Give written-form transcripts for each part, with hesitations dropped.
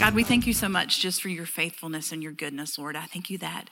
God, we thank you so much just for your faithfulness and your goodness, Lord. I thank you that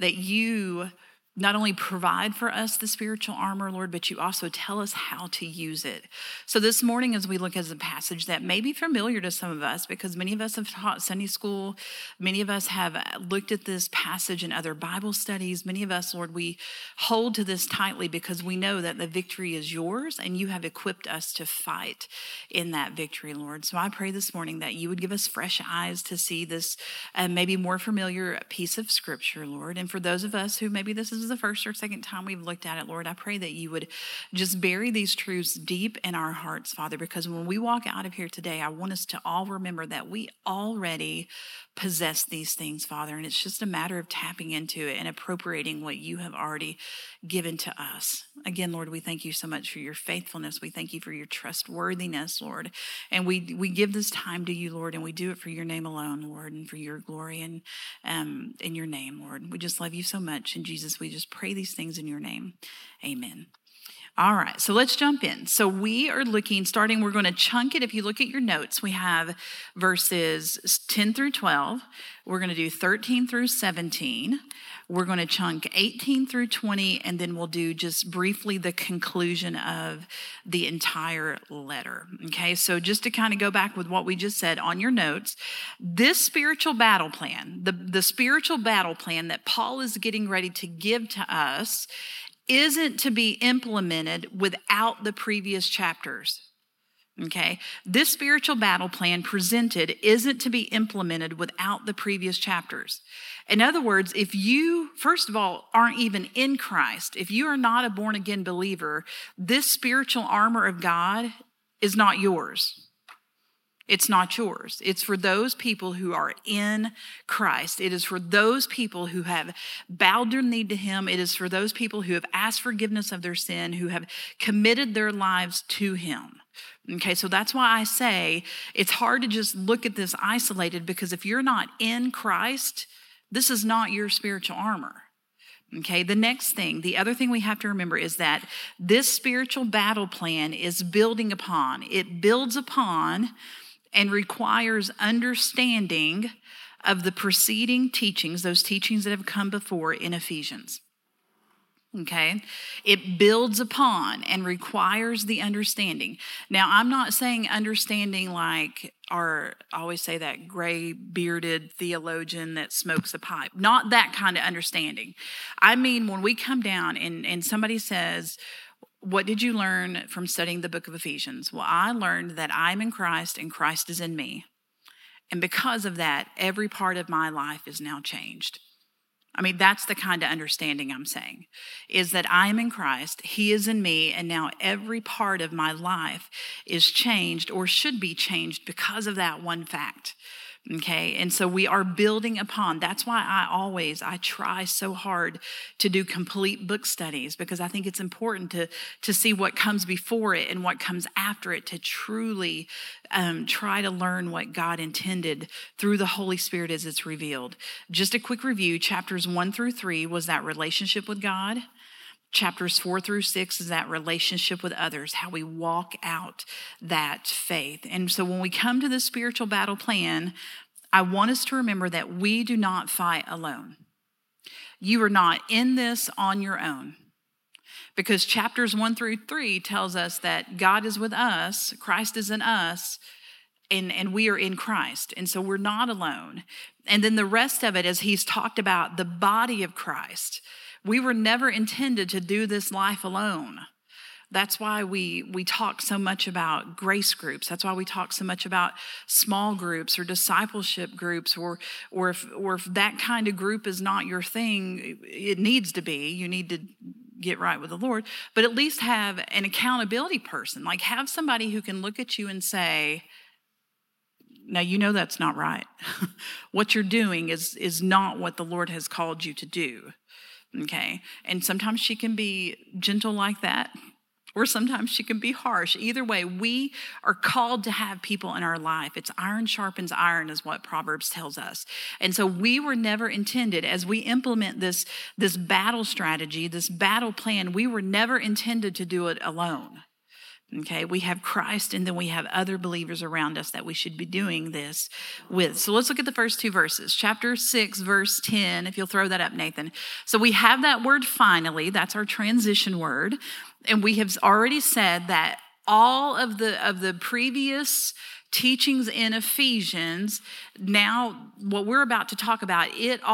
you not only provide for us the spiritual armor, Lord, but you also tell us how to use it. So this morning, as we look at a passage that may be familiar to some of us, because many of us have taught Sunday school, many of us have looked at this passage in other Bible studies, many of us, Lord, we hold to this tightly because we know that the victory is yours and you have equipped us to fight in that victory, Lord. So I pray this morning that you would give us fresh eyes to see this maybe more familiar piece of scripture, Lord. And for those of us who maybe this is the first or second time we've looked at it, Lord, I pray that you would just bury these truths deep in our hearts, Father, because when we walk out of here today, I want us to all remember that we already possess these things, Father, and it's just a matter of tapping into it and appropriating what you have already given to us. Again, Lord, we thank you so much for your faithfulness. We thank you for your trustworthiness, Lord, and we give this time to you, Lord, and we do it for your name alone, Lord, and for your glory and in your name, Lord. We just love you so much. And Jesus, we just pray these things in your name. Amen. All right, so let's jump in. So we are looking, we're going to chunk it. If you look at your notes, we have verses 10 through 12. We're going to do 13 through 17. We're going to chunk 18 through 20, and then we'll do just briefly the conclusion of the entire letter. Okay, so just to kind of go back with what we just said on your notes, this spiritual battle plan, the spiritual battle plan that Paul is getting ready to give to us isn't to be implemented without the previous chapters. Okay, this spiritual battle plan presented isn't to be implemented without the previous chapters. In other words, if you, first of all, aren't even in Christ, if you are not a born again believer, this spiritual armor of God is not yours. It's not yours. It's for those people who are in Christ. It is for those people who have bowed their knee to him. It is for those people who have asked forgiveness of their sin, who have committed their lives to him. Okay, so that's why I say it's hard to just look at this isolated, because if you're not in Christ, this is not your spiritual armor. Okay, the other thing we have to remember is that this spiritual battle plan is building upon. It builds upon and requires understanding of the preceding teachings, those teachings that have come before in Ephesians. Okay, it builds upon and requires the understanding. Now, I'm not saying understanding like I always say that gray bearded theologian that smokes a pipe. Not that kind of understanding. I mean, when we come down and somebody says, what did you learn from studying the book of Ephesians? Well, I learned that I'm in Christ and Christ is in me. And because of that, every part of my life is now changed. I mean, that's the kind of understanding I'm saying, is that I am in Christ, he is in me, and now every part of my life is changed or should be changed because of that one fact. Okay, and so we are building upon. That's why I try so hard to do complete book studies, because I think it's important to see what comes before it and what comes after it, to truly try to learn what God intended through the Holy Spirit as it's revealed. Just a quick review, chapters 1 through 3 was that relationship with God. Chapters 4 through 6 is that relationship with others, how we walk out that faith. And so when we come to the spiritual battle plan, I want us to remember that we do not fight alone. You are not in this on your own, because chapters 1 through 3 tells us that God is with us, Christ is in us, and we are in Christ. And so we're not alone. And then the rest of it, as he's talked about the body of Christ, we were never intended to do this life alone. That's why we talk so much about grace groups. That's why we talk so much about small groups or discipleship groups, or if that kind of group is not your thing, it needs to be. You need to get right with the Lord, but at least have an accountability person. Like, have somebody who can look at you and say, now, you know that's not right. What you're doing is not what the Lord has called you to do. Okay, and sometimes she can be gentle like that, or sometimes she can be harsh. Either way, we are called to have people in our life. It's iron sharpens iron is what Proverbs tells us. And so we were never intended, as we implement this battle strategy, this battle plan, we were never intended to do it alone. Okay, we have Christ, and then we have other believers around us that we should be doing this with. So let's look at the first two verses. Chapter 6, verse 10, if you'll throw that up, Nathan. So we have that word finally, that's our transition word. And we have already said that all of the previous teachings in Ephesians, now what we're about to talk about,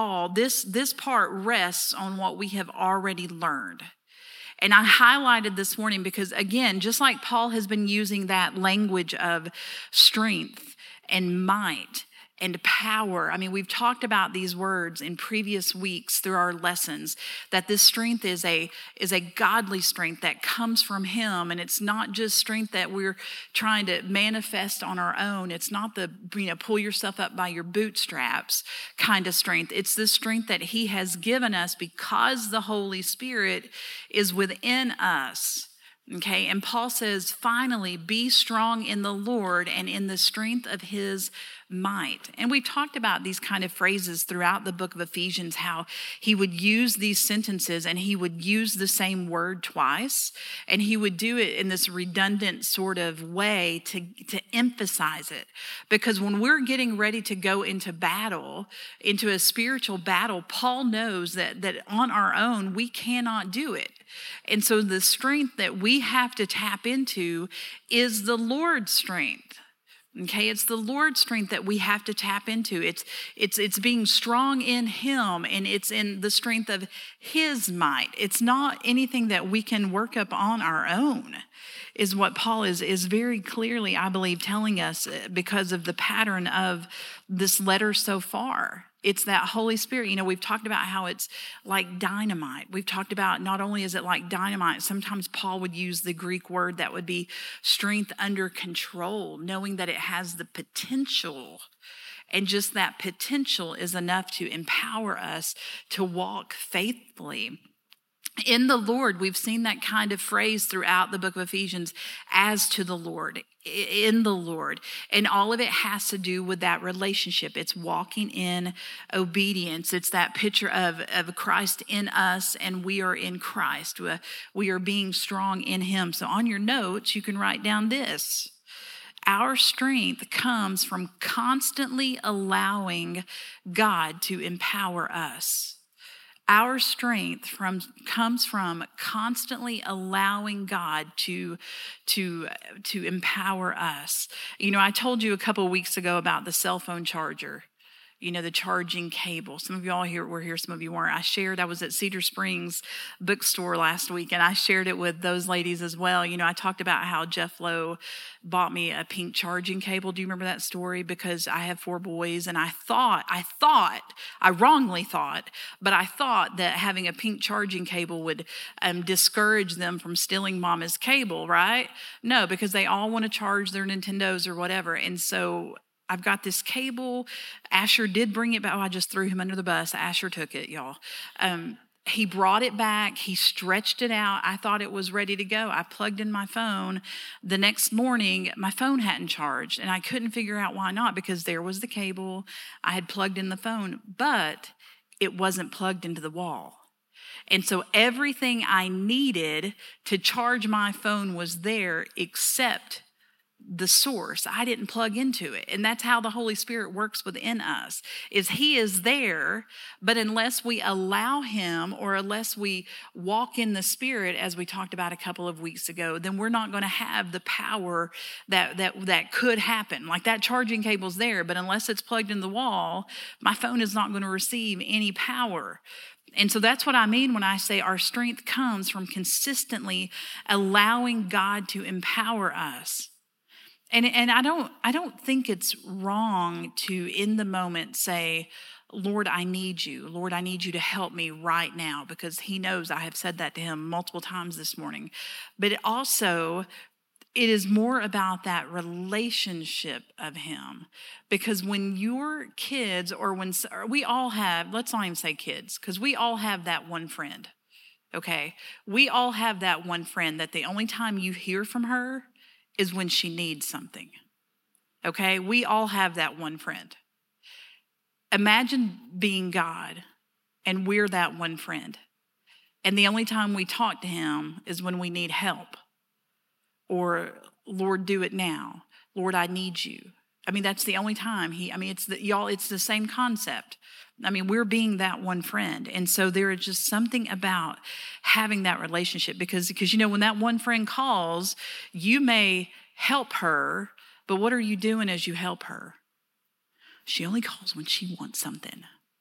this part rests on what we have already learned. And I highlighted this morning because, again, just like Paul has been using that language of strength and might and power. I mean, we've talked about these words in previous weeks through our lessons, that this strength is a godly strength that comes from him. And it's not just strength that we're trying to manifest on our own. It's not the, pull yourself up by your bootstraps kind of strength. It's the strength that he has given us because the Holy Spirit is within us. Okay, and Paul says, finally, be strong in the Lord and in the strength of his might. And we talked about these kind of phrases throughout the book of Ephesians, how he would use these sentences and he would use the same word twice, and he would do it in this redundant sort of way to emphasize it. Because when we're getting ready to go into battle, into a spiritual battle, Paul knows that on our own, we cannot do it. And so the strength that we have to tap into is the Lord's strength. Okay, it's the Lord's strength that we have to tap into. It's being strong in him, and it's in the strength of his might. It's not anything that we can work up on our own, is what Paul is very clearly, I believe, telling us because of the pattern of this letter so far. It's that Holy Spirit. We've talked about how it's like dynamite. We've talked about not only is it like dynamite, sometimes Paul would use the Greek word that would be strength under control, knowing that it has the potential. And just that potential is enough to empower us to walk faithfully. In the Lord, we've seen that kind of phrase throughout the book of Ephesians, as to the Lord, in the Lord. And all of it has to do with that relationship. It's walking in obedience. It's that picture of Christ in us, and we are in Christ. We are being strong in him. So on your notes, you can write down this. Our strength comes from constantly allowing God to empower us. Our strength comes from constantly allowing God to empower us. I told you a couple of weeks ago about the cell phone charger. The charging cable. Some of y'all were here, some of you weren't. I was at Cedar Springs bookstore last week, and I shared it with those ladies as well. I talked about how Jeff Lowe bought me a pink charging cable. Do you remember that story? Because I have 4 boys, and I wrongly thought that having a pink charging cable would discourage them from stealing mama's cable, right? No, because they all want to charge their Nintendos or whatever. And so I've got this cable. Asher did bring it back. I just threw him under the bus. Asher took it, y'all. He brought it back. He stretched it out. I thought it was ready to go. I plugged in my phone. The next morning, my phone hadn't charged, and I couldn't figure out why not, because there was the cable. I had plugged in the phone, but it wasn't plugged into the wall. And so everything I needed to charge my phone was there except the source. I didn't plug into it. And that's how the Holy Spirit works within us, is he is there, but unless we allow him, or unless we walk in the Spirit, as we talked about a couple of weeks ago, then we're not going to have the power that could happen. Like that charging cable's there, but unless it's plugged in the wall, my phone is not going to receive any power. And so that's what I mean when I say our strength comes from consistently allowing God to empower us. And I don't think it's wrong to, in the moment, say, Lord, I need you. Lord, I need you to help me right now, because he knows I have said that to him multiple times this morning. But it is more about that relationship of him. Because when your kids, or we all have, let's not even say kids, because we all have that one friend, okay? We all have that one friend that the only time you hear from her is when she needs something, okay? We all have that one friend. Imagine being God, and we're that one friend. And the only time we talk to him is when we need help. or Lord, do it now. Lord, I need you. I mean, that's the only time it's the same concept. I mean, we're being that one friend. And so there is just something about having that relationship because, when that one friend calls, you may help her, but what are you doing as you help her? She only calls when she wants something.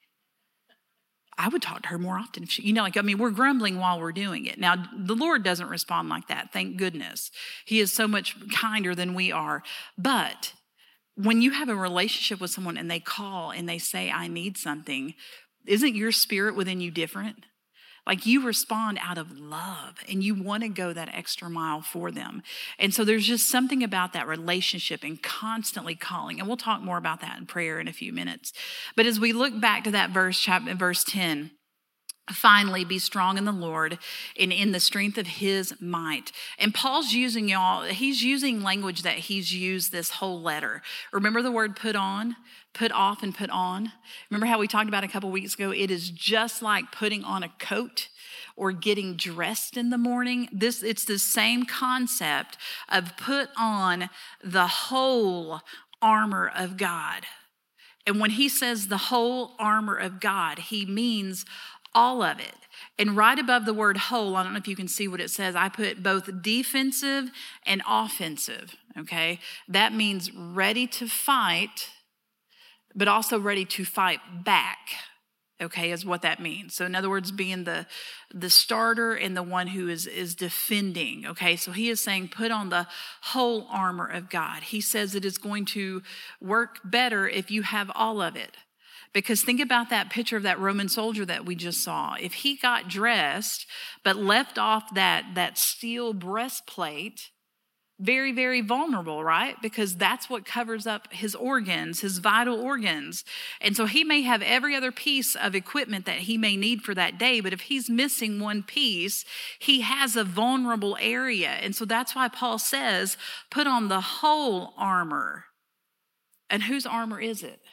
I would talk to her more often if she, we're grumbling while we're doing it. Now, the Lord doesn't respond like that. Thank goodness. He is so much kinder than we are. But when you have a relationship with someone and they call and they say, I need something, isn't your spirit within you different? Like you respond out of love and you want to go that extra mile for them. And so there's just something about that relationship and constantly calling. And we'll talk more about that in prayer in a few minutes. But as we look back to that verse 10, finally, be strong in the Lord and in the strength of his might. And Paul's he's using language that he's used this whole letter. Remember the word put on, put off, and put on? Remember how we talked about a couple weeks ago? It is just like putting on a coat or getting dressed in the morning. It's the same concept of put on the whole armor of God. And when he says the whole armor of God, he means all of it. And right above the word whole, I don't know if you can see what it says, I put both defensive and offensive, okay? That means ready to fight, but also ready to fight back, okay, is what that means. So in other words, being the starter and the one who is defending, okay? So he is saying put on the whole armor of God. He says it is going to work better if you have all of it. Because think about that picture of that Roman soldier that we just saw. If he got dressed but left off that steel breastplate, very, very vulnerable, right? Because that's what covers up his organs, his vital organs. And so he may have every other piece of equipment that he may need for that day, but if he's missing one piece, he has a vulnerable area. And so that's why Paul says, put on the whole armor. And whose armor is it?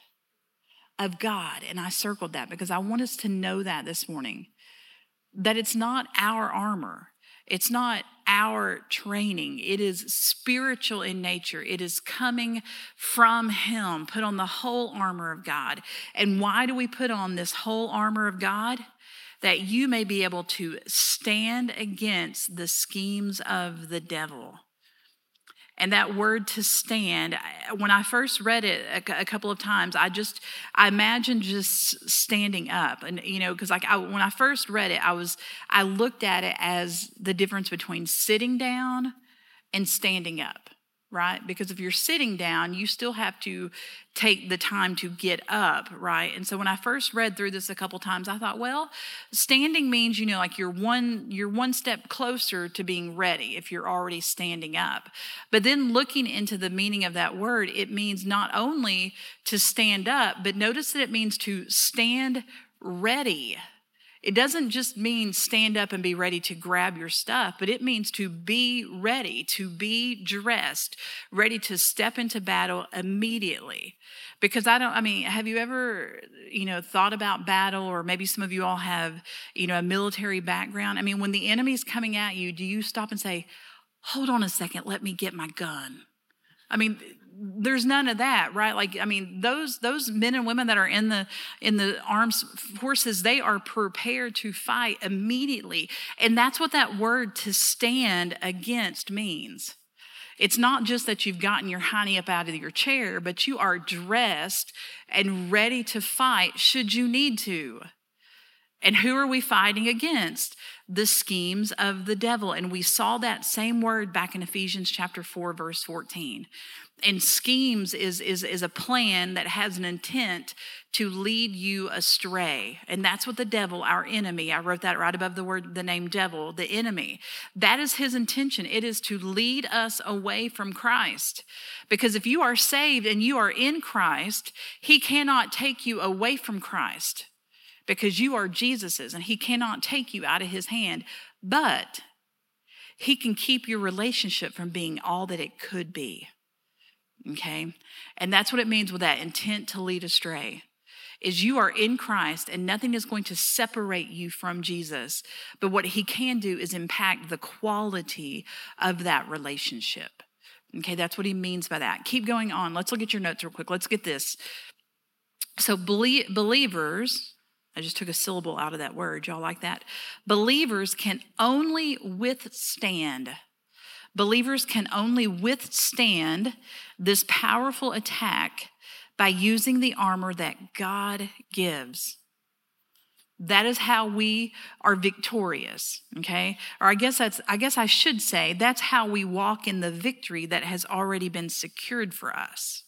Of God. And I circled that because I want us to know that this morning, that it's not our armor. It's not our training. It is spiritual in nature. It is coming from him. Put on the whole armor of God. And why do we put on this whole armor of God? That you may be able to stand against the schemes of the devil. And that word to stand, when I first read it a couple of times, I imagined just standing up. And, because when I first read it, I looked at it as the difference between sitting down and standing up, right? Because if you're sitting down, you still have to take the time to get up, right? And so when I first read through this a couple times, I thought, well, standing means, like you're one step closer to being ready if you're already standing up. But then looking into the meaning of that word, it means not only to stand up, but notice that it means to stand ready. It doesn't just mean stand up and be ready to grab your stuff, but it means to be ready, to be dressed, ready to step into battle immediately. Because have you ever, thought about battle, or maybe some of you all have, a military background? When the enemy's coming at you, do you stop and say, hold on a second, let me get my gun? There's none of that, right? Those men and women that are in the armed forces, they are prepared to fight immediately. And that's what that word to stand against means. It's not just that you've gotten your hiney up out of your chair, but you are dressed and ready to fight should you need to. And who are we fighting against? The schemes of the devil. And we saw that same word back in Ephesians chapter 4, verse 14. And schemes is a plan that has an intent to lead you astray. And that's what the devil, our enemy, I wrote that right above the name devil, the enemy. That is his intention. It is to lead us away from Christ. Because if you are saved and you are in Christ, he cannot take you away from Christ. Because you are Jesus's and he cannot take you out of his hand. But he can keep your relationship from being all that it could be. Okay? And that's what it means with that intent to lead astray. is you are in Christ and nothing is going to separate you from Jesus. But what he can do is impact the quality of that relationship. Okay, that's what he means by that. Keep going on. Let's look at your notes real quick. Let's get this. So believers, I just took a syllable out of that word. Y'all like that? Believers can only withstand. Believers can only withstand this powerful attack by using the armor that God gives. That is how we are victorious, okay? Or I guess I should say that's how we walk in the victory that has already been secured for us.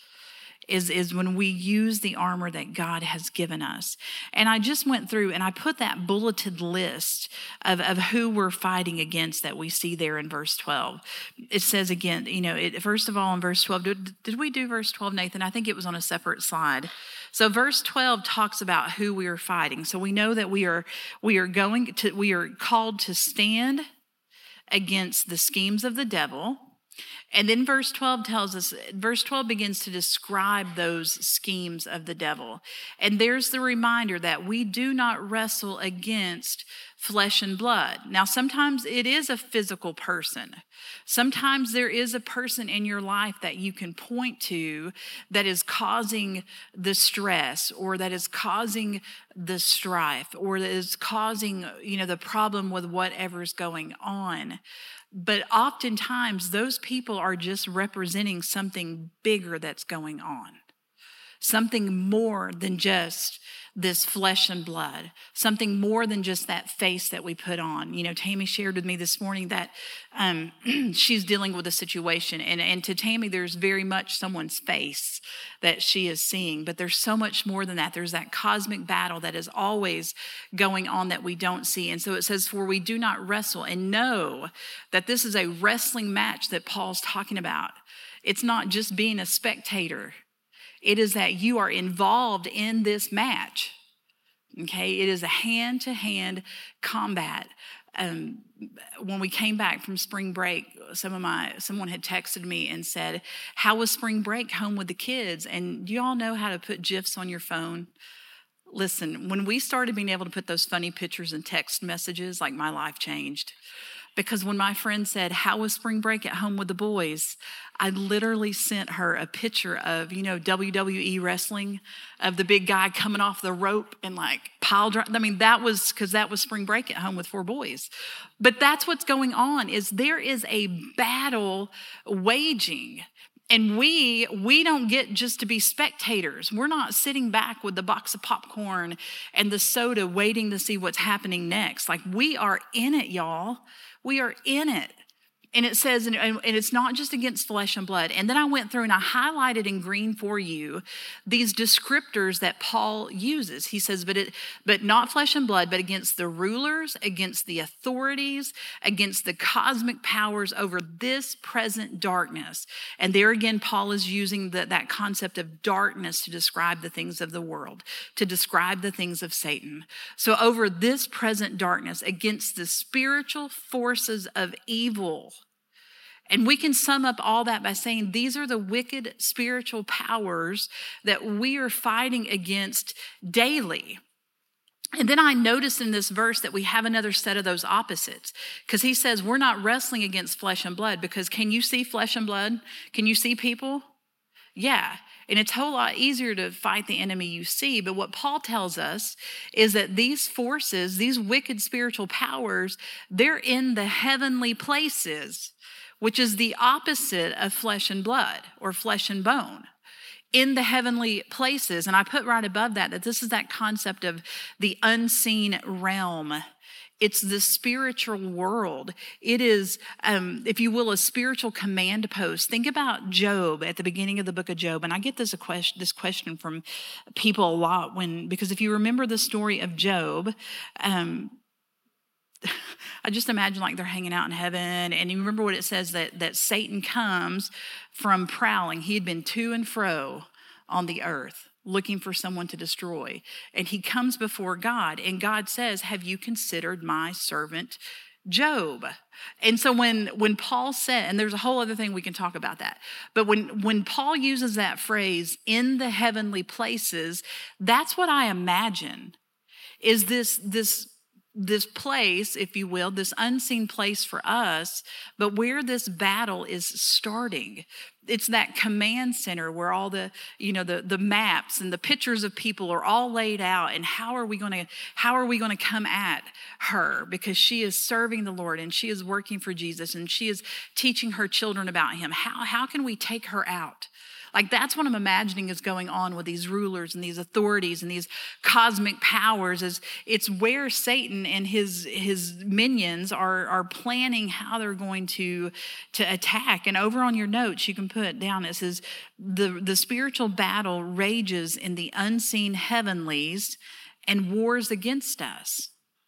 Is when we use the armor that God has given us. And I just went through and I put that bulleted list of who we're fighting against that we see there in verse 12. It says again, first of all in verse 12, did we do verse 12, Nathan? I think it was on a separate slide. So verse 12 talks about who we are fighting. So we know that we are called to stand against the schemes of the devil. And then verse 12 begins to describe those schemes of the devil. And there's the reminder that we do not wrestle against flesh and blood. Now, sometimes it is a physical person. Sometimes there is a person in your life that you can point to that is causing the stress or that is causing the strife or that is causing, the problem with whatever's going on. But oftentimes those people are just representing something bigger that's going on. Something more than just this flesh and blood. Something more than just that face that we put on. Tammy shared with me this morning that she's dealing with a situation. And to Tammy, there's very much someone's face that she is seeing. But there's so much more than that. There's that cosmic battle that is always going on that we don't see. And so it says, for we do not wrestle. And know that this is a wrestling match that Paul's talking about. It's not just being a spectator. It is that you are involved in this match, okay? It is a hand-to-hand combat. When we came back from spring break, someone had texted me and said, how was spring break home with the kids? And do you all know how to put GIFs on your phone? Listen, when we started being able to put those funny pictures and text messages, like my life changed. Because when my friend said, how was spring break at home with the boys? I literally sent her a picture of, WWE wrestling, of the big guy coming off the rope and pile drive. I mean, that was spring break at home with 4 boys. But that's what's going on, is there is a battle waging. And we don't get just to be spectators. We're not sitting back with the box of popcorn and the soda waiting to see what's happening next. We are in it, y'all. We are in it. And it says, and it's not just against flesh and blood. And then I went through and I highlighted in green for you these descriptors that Paul uses. He says, but not flesh and blood, but against the rulers, against the authorities, against the cosmic powers over this present darkness. And there again, Paul is using that concept of darkness to describe the things of the world, to describe the things of Satan. So over this present darkness, against the spiritual forces of evil. And we can sum up all that by saying these are the wicked spiritual powers that we are fighting against daily. And then I noticed in this verse that we have another set of those opposites, because he says we're not wrestling against flesh and blood, because can you see flesh and blood? Can you see people? Yeah. And it's a whole lot easier to fight the enemy you see. But what Paul tells us is that these forces, these wicked spiritual powers, they're in the heavenly places, which is the opposite of flesh and blood or flesh and bone, in the heavenly places. And I put right above that this is that concept of the unseen realm. It's the spiritual world. It is, if you will, a spiritual command post. Think about Job at the beginning of the book of Job. And I get this question from people a lot because if you remember the story of Job, I just imagine they're hanging out in heaven. And you remember what it says, that Satan comes from prowling. He had been to and fro on the earth looking for someone to destroy. And he comes before God, and God says, have you considered my servant Job. And so when Paul said, and there's a whole other thing we can talk about that, but when Paul uses that phrase, in the heavenly places, that's what I imagine is this place, if you will, this unseen place for us, but where this battle is starting. It's that command center where all the maps and the pictures of people are all laid out, and how are we going to come at her, because she is serving the Lord and she is working for Jesus and she is teaching her children about him. How can we take her out? Like, that's what I'm imagining is going on with these rulers and these authorities and these cosmic powers. Is it's where Satan and his minions are planning how they're going to attack. And over on your notes, you can put down, it says, the spiritual battle rages in the unseen heavenlies and wars against us.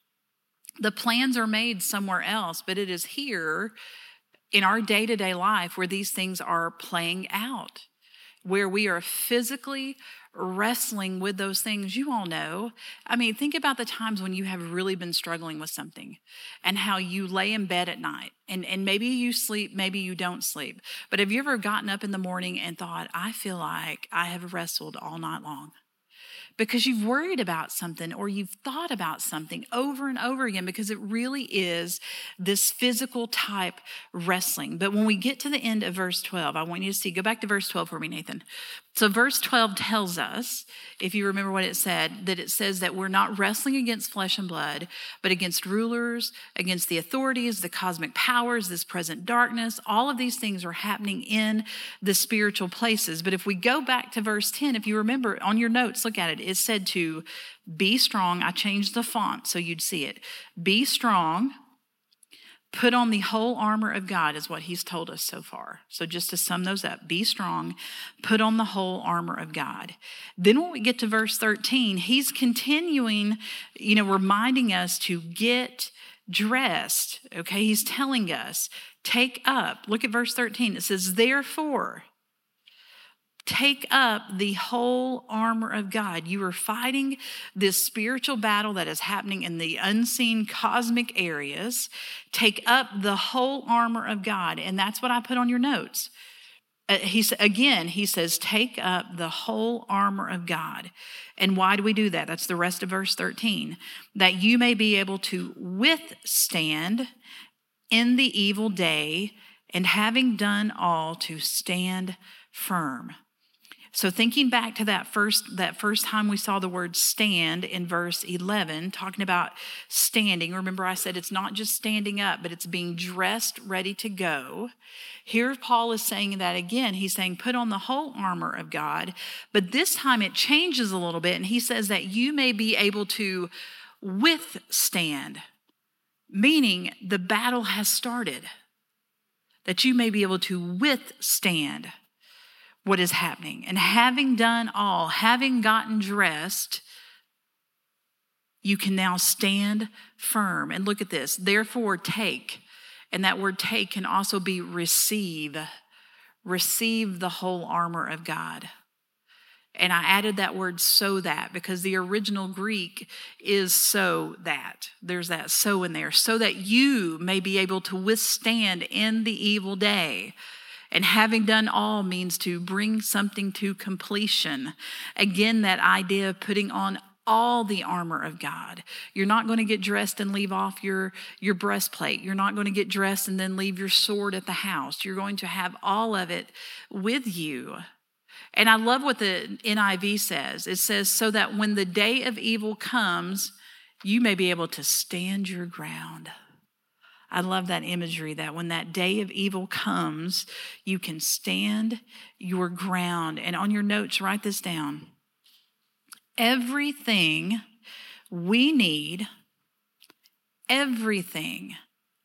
The plans are made somewhere else, but it is here in our day-to-day life where these things are playing out, where we are physically wrestling with those things. You all know. I mean, think about the times when you have really been struggling with something and how you lay in bed at night and maybe you sleep, maybe you don't sleep. But have you ever gotten up in the morning and thought, I feel like I have wrestled all night long? Because you've worried about something or you've thought about something over and over again, because it really is this physical type wrestling. But when we get to the end of verse 12, I want you to see, go back to verse 12 for me, Nathan. So verse 12 tells us, if you remember what it said, that it says that we're not wrestling against flesh and blood, but against rulers, against the authorities, the cosmic powers, this present darkness. All of these things are happening in the spiritual places. But if we go back to verse 10, if you remember on your notes, look at it. It said to be strong. I changed the font so you'd see it. Be strong. Put on the whole armor of God is what he's told us so far. So just to sum those up, be strong, put on the whole armor of God. Then when we get to verse 13, he's continuing, reminding us to get dressed. Okay, he's telling us, take up. Look at verse 13. It says, therefore, take up the whole armor of God. You are fighting this spiritual battle that is happening in the unseen cosmic areas. Take up the whole armor of God. And that's what I put on your notes. He says, take up the whole armor of God. And why do we do that? That's the rest of verse 13. That you may be able to withstand in the evil day, and having done all, to stand firm. So thinking back to that first time we saw the word stand in verse 11, talking about standing. Remember I said it's not just standing up, but it's being dressed, ready to go. Here Paul is saying that again. He's saying put on the whole armor of God, but this time it changes a little bit, and he says that you may be able to withstand, meaning the battle has started, that you may be able to withstand what is happening. And having done all, having gotten dressed, you can now stand firm. And look at this. Therefore, take. And that word take can also be receive. Receive the whole armor of God. And I added that word so that, because the original Greek is so that. There's that so in there. So that you may be able to withstand in the evil day. And having done all means to bring something to completion. Again, that idea of putting on all the armor of God. You're not going to get dressed and leave off your breastplate. You're not going to get dressed and then leave your sword at the house. You're going to have all of it with you. And I love what the NIV says. It says, so that when the day of evil comes, you may be able to stand your ground. I love that imagery, that when that day of evil comes, you can stand your ground. And on your notes, write this down. Everything we need, everything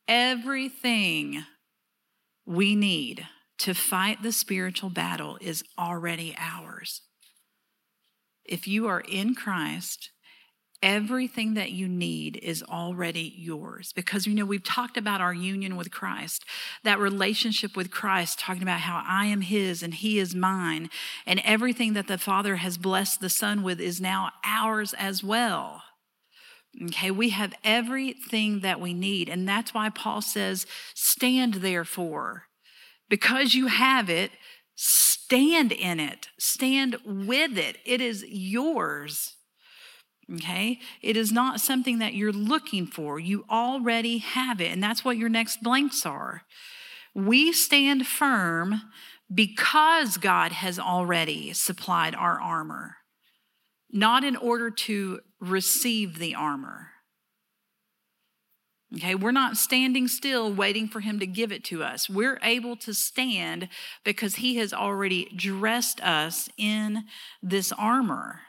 we need to fight the spiritual battle is already ours. If you are in Christ, everything that you need is already yours, because we've talked about our union with Christ, that relationship with Christ, talking about how I am his and he is mine, and everything that the Father has blessed the Son with is now ours as well. Okay, we have everything that we need. And that's why Paul says, stand therefore. Because you have it, stand in it, stand with it. It is yours. Okay, it is not something that you're looking for. You already have it. And that's what your next blanks are. We stand firm because God has already supplied our armor, not in order to receive the armor. Okay, we're not standing still waiting for him to give it to us. We're able to stand because he has already dressed us in this armor.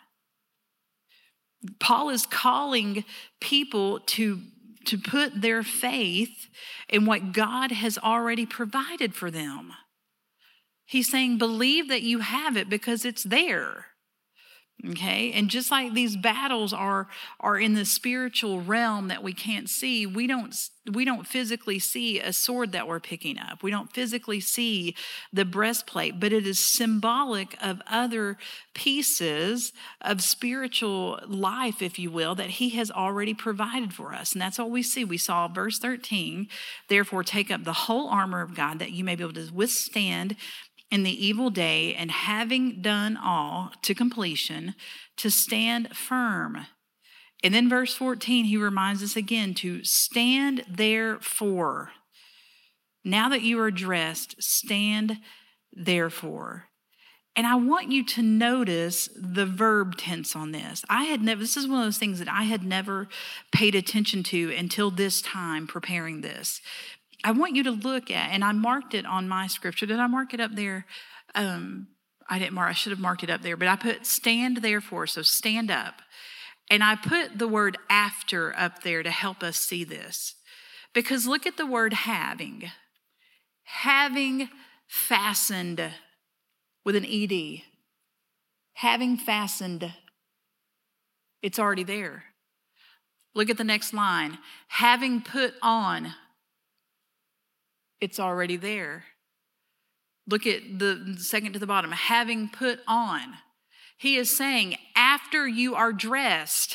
Paul is calling people to put their faith in what God has already provided for them. He's saying, believe that you have it because it's there. Okay, and just like these battles are in the spiritual realm that we can't see, we don't physically see a sword that we're picking up. We don't physically see the breastplate, but it is symbolic of other pieces of spiritual life, if you will, that he has already provided for us. And that's what we see. We saw verse 13, therefore take up the whole armor of God that you may be able to withstand in the evil day, and having done all to completion, to stand firm. And then verse 14, he reminds us again to stand therefore. Now that you are dressed, stand therefore. And I want you to notice the verb tense on this. This is one of those things that I had never paid attention to until this time preparing this. I want you to look at, and I marked it on my scripture. Did I mark it up there? I didn't mark. I should have marked it up there, but I put stand therefore, so stand up. And I put the word after up there to help us see this. Because look at the word having. Having fastened with an ED. Having fastened. It's already there. Look at the next line. Having put on. It's already there. Look at the second to the bottom. Having put on. He is saying, after you are dressed,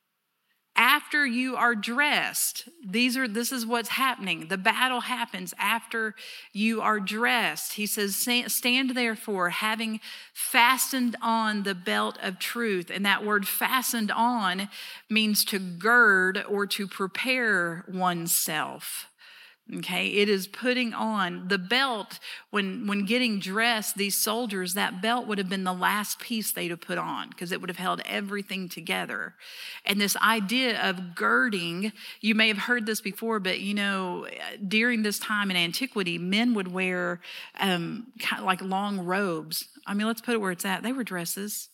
this is what's happening. The battle happens after you are dressed. He says, stand therefore, having fastened on the belt of truth. And that word fastened on means to gird or to prepare oneself. Okay, it is putting on the belt. When getting dressed, these soldiers, that belt would have been the last piece they'd have put on because it would have held everything together. And this idea of girding, you may have heard this before, but during this time in antiquity, men would wear kind of like long robes. I mean, let's put it where it's at. They were dresses,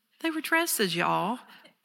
y'all.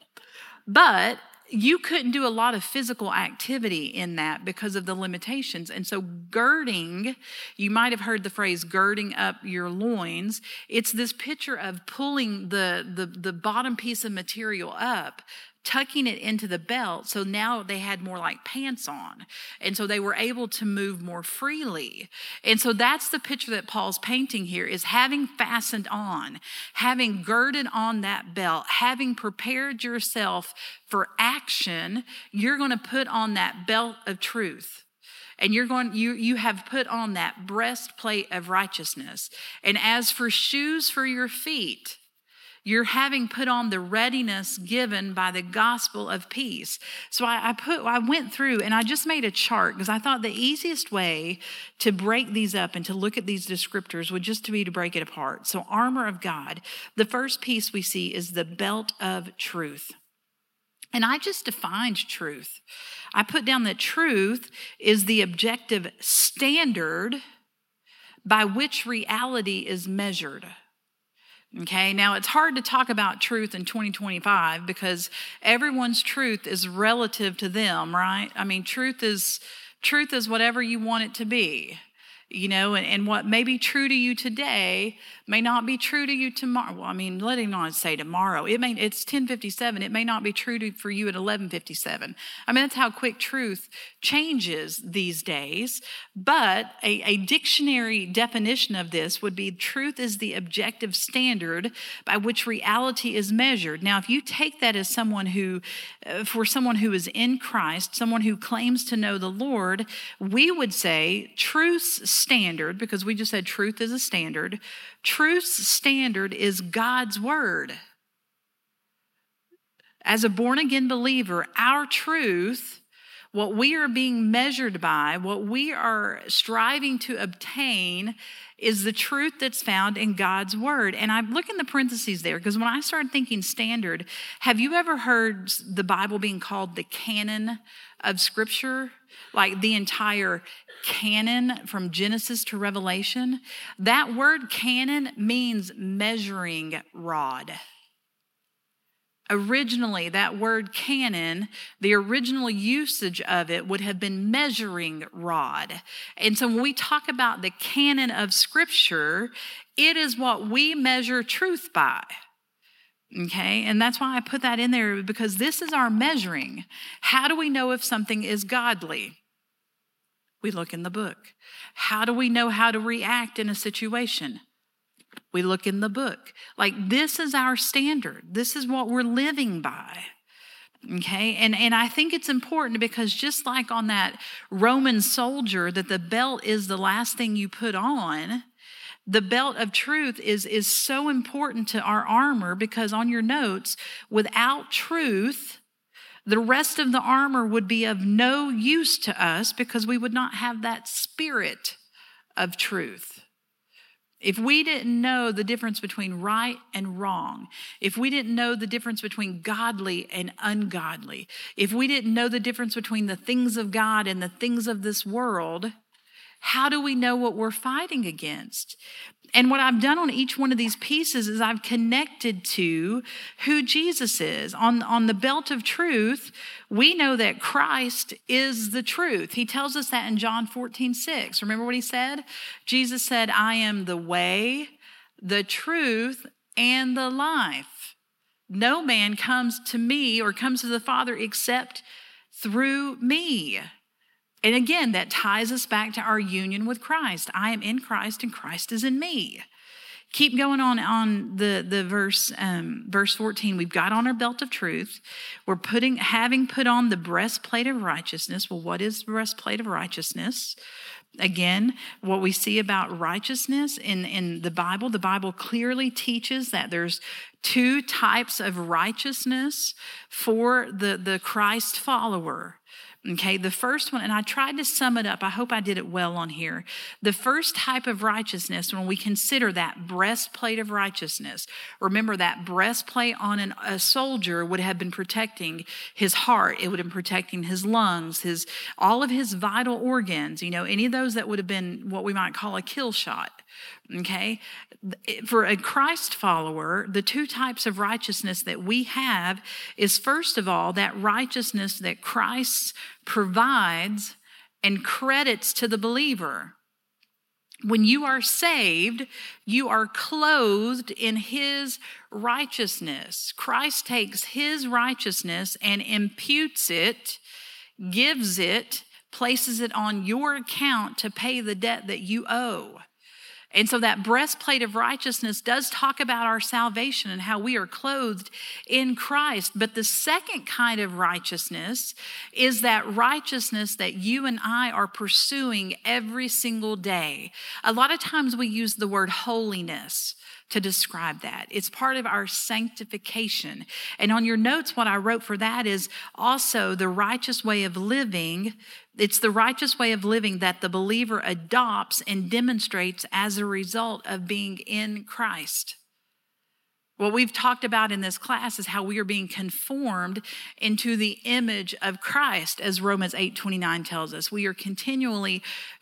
But you couldn't do a lot of physical activity in that because of the limitations. And so girding, you might have heard the phrase girding up your loins. It's this picture of pulling the bottom piece of material up, tucking it into the belt. So now they had more like pants on. And so they were able to move more freely. And so that's the picture that Paul's painting here, is having fastened on, having girded on that belt, having prepared yourself for action, you're going to put on that belt of truth. And you have put on that breastplate of righteousness. And as for shoes for your feet, you're having put on the readiness given by the gospel of peace. So I went through and I just made a chart because I thought the easiest way to break these up and to look at these descriptors would just be to break it apart. So armor of God, the first piece we see is the belt of truth. And I just defined truth. I put down that truth is the objective standard by which reality is measured. Okay, now it's hard to talk about truth in 2025 because everyone's truth is relative to them, right? I mean, truth is whatever you want it to be. And what may be true to you today may not be true to you tomorrow. Well, let him not say tomorrow. It's 10:57. It may not be true for you at 11:57. That's how quick truth changes these days. But a dictionary definition of this would be truth is the objective standard by which reality is measured. Now, if you take that as for someone who is in Christ, someone who claims to know the Lord, we would say truth's standard, because we just said truth is a standard. Truth's standard is God's word. As a born-again believer, our truth, what we are being measured by, what we are striving to obtain, is the truth that's found in God's word. And I look in the parentheses there, because when I started thinking standard, have you ever heard the Bible being called the canon of Scripture? Like the entire canon from Genesis to Revelation? That word canon means measuring rod. Originally, that word canon, the original usage of it would have been measuring rod. And so when we talk about the canon of Scripture, it is what we measure truth by. Okay, and that's why I put that in there, because this is our measuring. How do we know if something is godly? We look in the book. How do we know how to react in a situation? We look in the book. This is our standard. This is what we're living by. Okay, and I think it's important, because just like on that Roman soldier, that the belt is the last thing you put on, the belt of truth is so important to our armor, because on your notes, without truth, the rest of the armor would be of no use to us, because we would not have that spirit of truth. If we didn't know the difference between right and wrong, if we didn't know the difference between godly and ungodly, if we didn't know the difference between the things of God and the things of this world, how do we know what we're fighting against? And what I've done on each one of these pieces is I've connected to who Jesus is. On the belt of truth, we know that Christ is the truth. He tells us that in John 14:6. Remember what he said? Jesus said, I am the way, the truth, and the life. No man comes to me or comes to the Father except through me. And again, that ties us back to our union with Christ. I am in Christ and Christ is in me. Keep going on the verse 14. We've got on our belt of truth. We're having put on the breastplate of righteousness. Well, what is the breastplate of righteousness? Again, what we see about righteousness in the Bible clearly teaches that there's two types of righteousness for the Christ follower. Okay, the first one, and I tried to sum it up. I hope I did it well on here. The first type of righteousness, when we consider that breastplate of righteousness, remember that breastplate on a soldier would have been protecting his heart. It would have been protecting his lungs, all of his vital organs, any of those that would have been what we might call a kill shot. Okay, for a Christ follower, the two types of righteousness that we have is, first of all, that righteousness that Christ provides and credits to the believer. When you are saved, you are clothed in his righteousness. Christ takes his righteousness and imputes it, gives it, places it on your account to pay the debt that you owe. And so that breastplate of righteousness does talk about our salvation and how we are clothed in Christ. But the second kind of righteousness is that righteousness that you and I are pursuing every single day. A lot of times we use the word holiness to describe that. It's part of our sanctification. And on your notes, what I wrote for that is also the righteous way of living. It's the righteous way of living that the believer adopts and demonstrates as a result of being in Christ. What we've talked about in this class is how we are being conformed into the image of Christ, as Romans 8:29 tells us. We are continually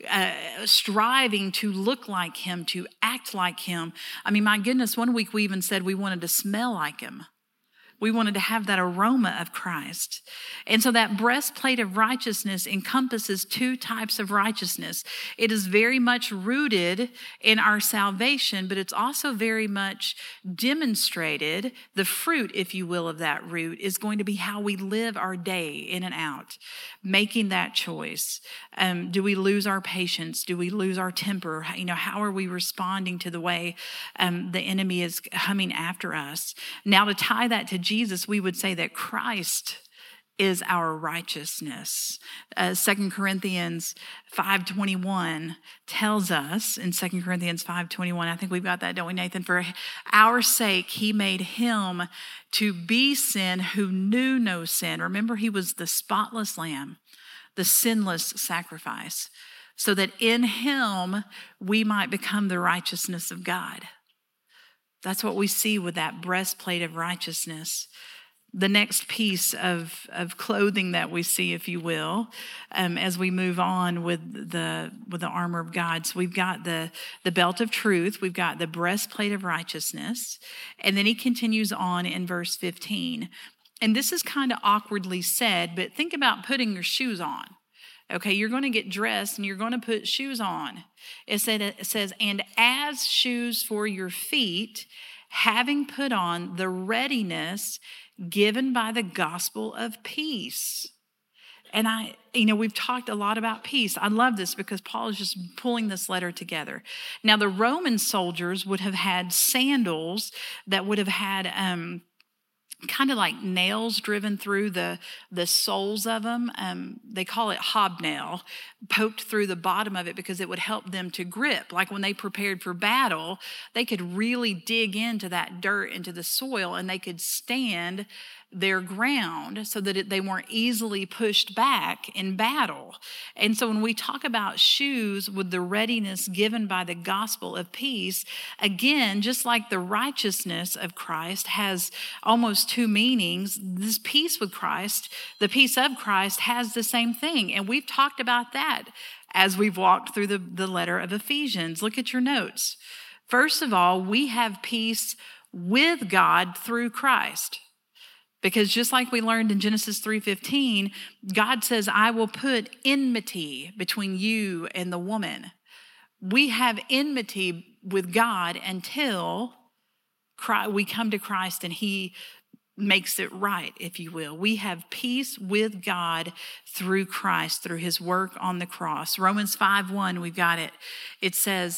striving to look like him, to act like him. My goodness, one week we even said we wanted to smell like him. We wanted to have that aroma of Christ. And so that breastplate of righteousness encompasses two types of righteousness. It is very much rooted in our salvation, but it's also very much demonstrated. The fruit, if you will, of that root is going to be how we live our day in and out, making that choice. Do we lose our patience? Do we lose our temper? How are we responding to the way the enemy is coming after us? Now, to tie that to Jesus, we would say that Christ is our righteousness. 2 Corinthians 5:21 tells us, in 2 Corinthians 5:21, I think we've got that, don't we, Nathan? For our sake, he made him to be sin who knew no sin. Remember, he was the spotless lamb, the sinless sacrifice, so that in him we might become the righteousness of God. That's what we see with that breastplate of righteousness. The next piece of clothing that we see, if you will, as we move on with the armor of God. So we've got the belt of truth, we've got the breastplate of righteousness, and then he continues on in verse 15. And this is kind of awkwardly said, but think about putting your shoes on. Okay, you're going to get dressed and you're going to put shoes on. It says, and as shoes for your feet, having put on the readiness given by the gospel of peace. And we've talked a lot about peace. I love this because Paul is just pulling this letter together. Now, the Roman soldiers would have had sandals that would have had kind of like nails driven through the soles of them. They call it hobnail, poked through the bottom of it because it would help them to grip. Like when they prepared for battle, they could really dig into that dirt, into the soil, and they could stand their ground so that they weren't easily pushed back in battle. And so when we talk about shoes with the readiness given by the gospel of peace, again, just like the righteousness of Christ has almost two meanings, this peace with Christ, the peace of Christ, has the same thing. And we've talked about that as we've walked through the letter of Ephesians. Look at your notes. First of all, we have peace with God through Christ. Because just like we learned in Genesis 3:15, God says, I will put enmity between you and the woman. We have enmity with God until we come to Christ and he makes it right, if you will. We have peace with God through Christ, through his work on the cross. Romans 5:1, we've got it. It says,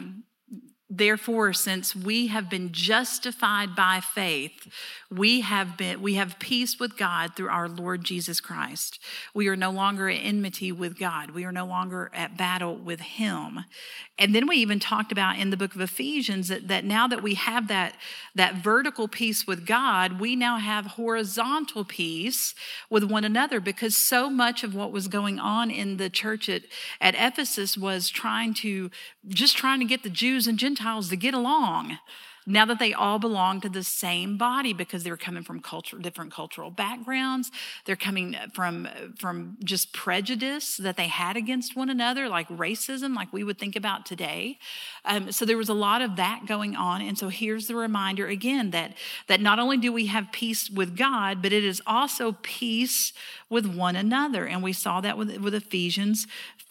therefore, since we have been justified by faith, we have peace with God through our Lord Jesus Christ. We are no longer at enmity with God. We are no longer at battle with him. And then we even talked about in the book of Ephesians that now that we have that vertical peace with God, we now have horizontal peace with one another, because so much of what was going on in the church at Ephesus was trying to get the Jews and Gentiles to get along. Now that they all belong to the same body, because they're coming from different cultural backgrounds, they're coming from just prejudice that they had against one another, like racism, like we would think about today. So there was a lot of that going on. And so here's the reminder again that not only do we have peace with God, but it is also peace with one another. And we saw that with Ephesians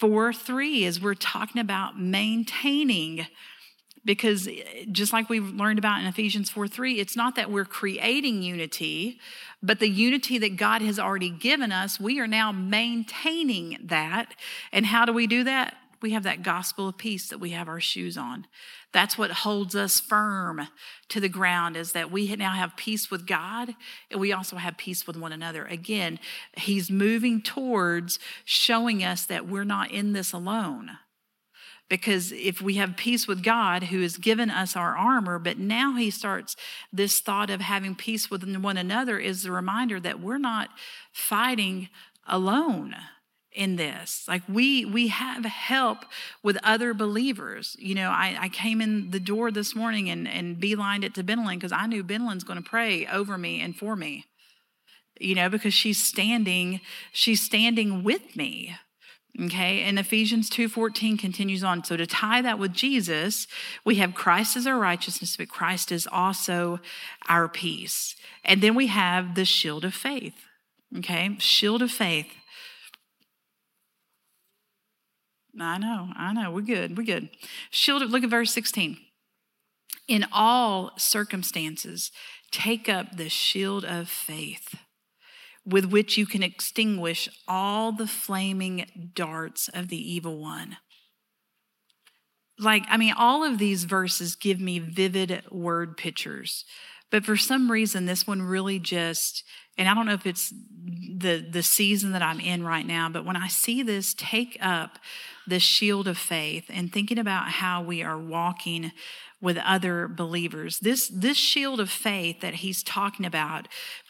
4:3 as we're talking about maintaining. Because just like we've learned about in Ephesians 4:3, it's not that we're creating unity, but the unity that God has already given us, we are now maintaining that. And how do we do that? We have that gospel of peace that we have our shoes on. That's what holds us firm to the ground, is that we now have peace with God, and we also have peace with one another. Again, he's moving towards showing us that we're not in this alone. Because if we have peace with God, who has given us our armor, but now he starts this thought of having peace with one another, is the reminder that we're not fighting alone in this. Like we have help with other believers. I came in the door this morning and beelined it to Benelin because I knew Benelin's going to pray over me and for me. Because she's standing with me. Okay, and Ephesians 2:14 continues on. So to tie that with Jesus, we have Christ as our righteousness, but Christ is also our peace. And then we have the shield of faith. Okay, shield of faith. I know, we're good. Look at verse 16. In all circumstances, take up the shield of faith, with which you can extinguish all the flaming darts of the evil one. All of these verses give me vivid word pictures. But for some reason, this one really just, and I don't know if it's the season that I'm in right now, but when I see this, take up the shield of faith and thinking about how we are walking with other believers. This shield of faith that he's talking about,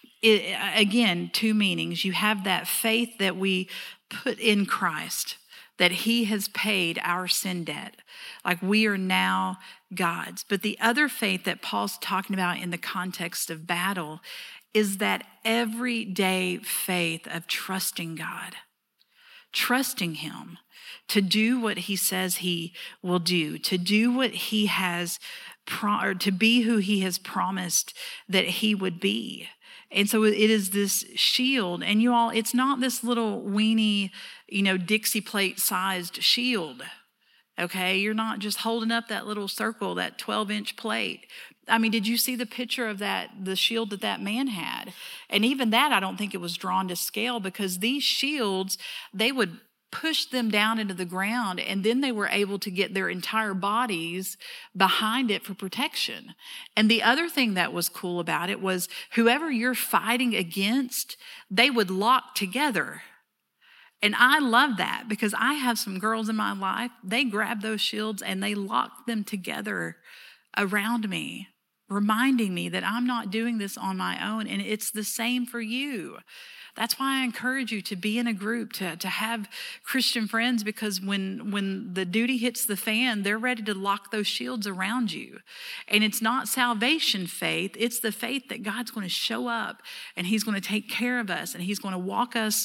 again, two meanings. You have that faith that we put in Christ, that he has paid our sin debt. Like we are now God's. But the other faith that Paul's talking about in the context of battle is that everyday faith of trusting God, trusting him to do what he says he will do, to do what he has, or to be who he has promised that he would be. And so it is this shield. And you all, it's not this little weeny, Dixie plate sized shield. Okay, you're not just holding up that little circle, that 12-inch plate. Did you see the picture of the shield that man had? And even that, I don't think it was drawn to scale, because these shields, they would push them down into the ground, and then they were able to get their entire bodies behind it for protection. And the other thing that was cool about it was whoever you're fighting against, they would lock together. And I love that, because I have some girls in my life, they grab those shields and they lock them together around me, reminding me that I'm not doing this on my own. And it's the same for you. That's why I encourage you to be in a group, to have Christian friends, because when the duty hits the fan, they're ready to lock those shields around you. And it's not salvation faith, it's the faith that God's going to show up and he's going to take care of us and he's going to walk us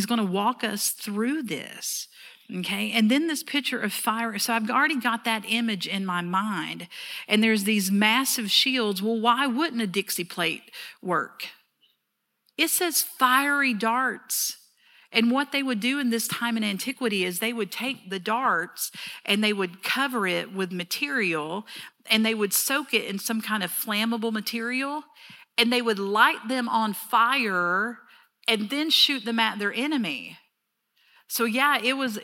through this. Okay, and then this picture of fire. So I've already got that image in my mind. And there's these massive shields. Well, why wouldn't a Dixie plate work? It says fiery darts. And what they would do in this time in antiquity is they would take the darts and they would cover it with material, and they would soak it in some kind of flammable material, and they would light them on fire and then shoot them at their enemy. So yeah, it was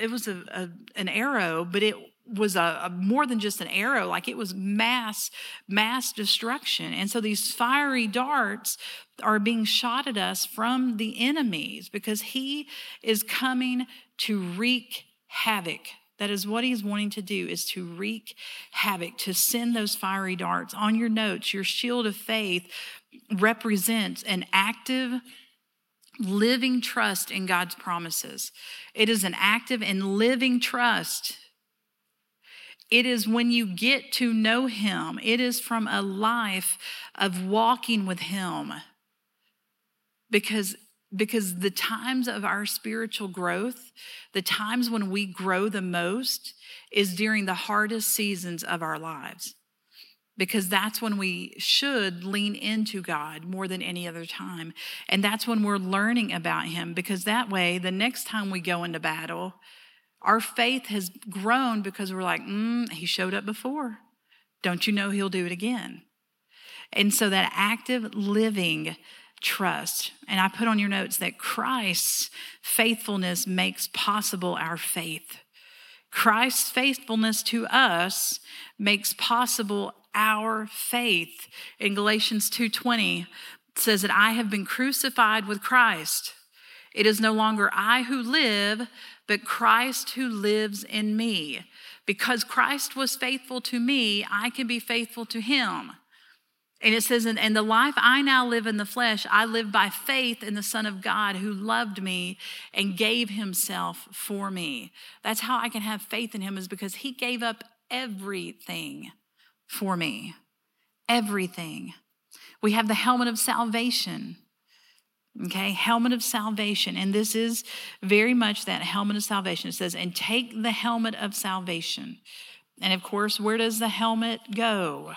an arrow, but it was a more than just an arrow. Like it was mass destruction. And so these fiery darts are being shot at us from the enemies, because he is coming to wreak havoc. That is what he's wanting to do, is to wreak havoc, to send those fiery darts. On your notes, your shield of faith represents an active, living trust in God's promises. It is an active and living trust. It is when you get to know him. It is from a life of walking with him. Because the times of our spiritual growth, the times when we grow the most, is during the hardest seasons of our lives. Because that's when we should lean into God more than any other time. And that's when we're learning about him, because that way, the next time we go into battle, our faith has grown, because we're like, he showed up before. Don't you know he'll do it again? And so that active living trust. And I put on your notes that Christ's faithfulness makes possible our faith. Christ's faithfulness to us makes possible our faith. In Galatians 2:20, it says that I have been crucified with Christ. It is no longer I who live, but Christ who lives in me. Because Christ was faithful to me, I can be faithful to him. And it says, and the life I now live in the flesh, I live by faith in the Son of God who loved me and gave himself for me. That's how I can have faith in him, is because he gave up everything for me. Everything. We have the helmet of salvation. Okay, helmet of salvation. And this is very much that helmet of salvation. It says, and take the helmet of salvation. And of course, where does the helmet go?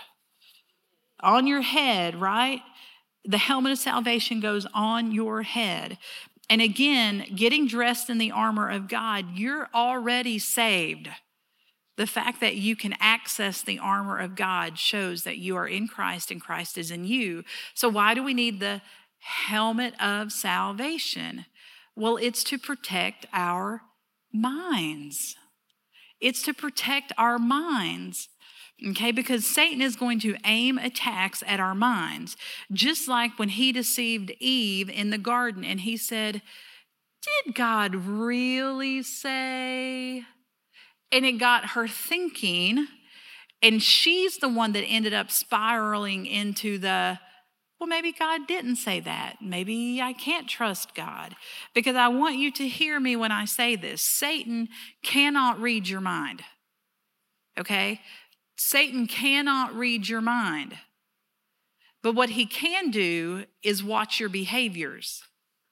On your head, right? The helmet of salvation goes on your head. And again, getting dressed in the armor of God, you're already saved. The fact that you can access the armor of God shows that you are in Christ and Christ is in you. So why do we need the helmet of salvation? Well, it's to protect our minds. It's to protect our minds. Okay, because Satan is going to aim attacks at our minds, just like when he deceived Eve in the garden and he said, "Did God really say?" And it got her thinking, and she's the one that ended up spiraling into well, maybe God didn't say that. Maybe I can't trust God. Because I want you to hear me when I say this. Satan cannot read your mind. Okay? Satan cannot read your mind. But what he can do is watch your behaviors.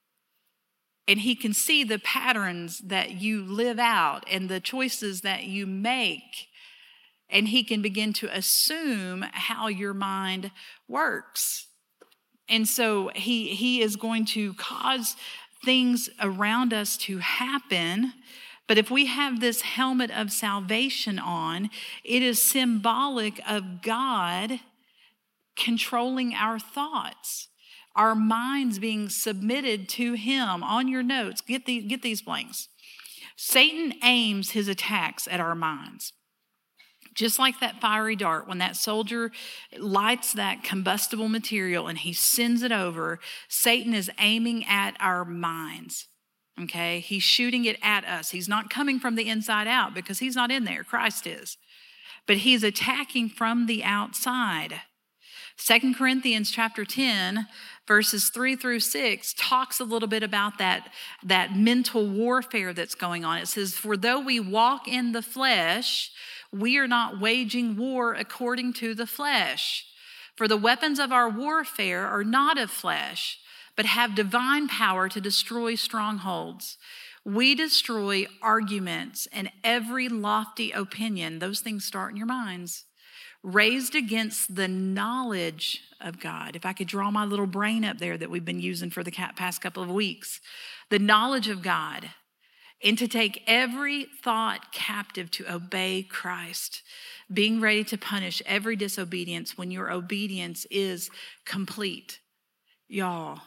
And he can see the patterns that you live out and the choices that you make. And he can begin to assume how your mind works. And so he is going to cause things around us to happen. But if we have this helmet of salvation on, it is symbolic of God controlling our thoughts, our minds being submitted to him. On your notes, get these blanks. Satan aims his attacks at our minds. Just like that fiery dart, when that soldier lights that combustible material and he sends it over, Satan is aiming at our minds. Okay, he's shooting it at us. He's not coming from the inside out because he's not in there. Christ is. But he's attacking from the outside. 2 Corinthians chapter 10, verses 3 through 6 talks a little bit about that mental warfare that's going on. It says, "For though we walk in the flesh, we are not waging war according to the flesh. For the weapons of our warfare are not of flesh, but have divine power to destroy strongholds. We destroy arguments and every lofty opinion," those things start in your minds, "raised against the knowledge of God." If I could draw my little brain up there that we've been using for the past couple of weeks. The knowledge of God. And to take every thought captive to obey Christ, being ready to punish every disobedience when your obedience is complete. Y'all,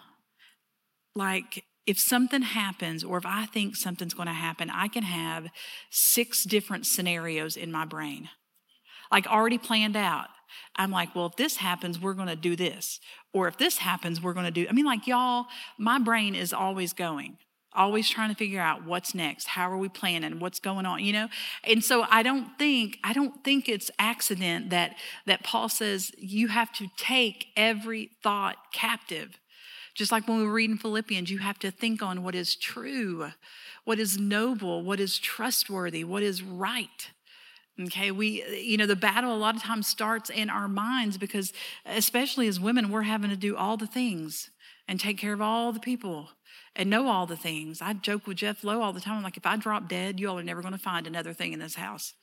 like if something happens or if I think something's going to happen, I can have 6 different scenarios in my brain, like already planned out. I'm like, well, if this happens, we're going to do this. Or if this happens, we're going to do, like y'all, my brain is always going. Always trying to figure out what's next. How are we planning? What's going on? And so I don't think it's accident that Paul says you have to take every thought captive. Just like when we were reading Philippians, you have to think on what is true, what is noble, what is trustworthy, what is right. Okay, the battle a lot of times starts in our minds because, especially as women, we're having to do all the things and take care of all the people and know all the things. I joke with Jeff Lowe all the time. I'm like, if I drop dead, you all are never going to find another thing in this house.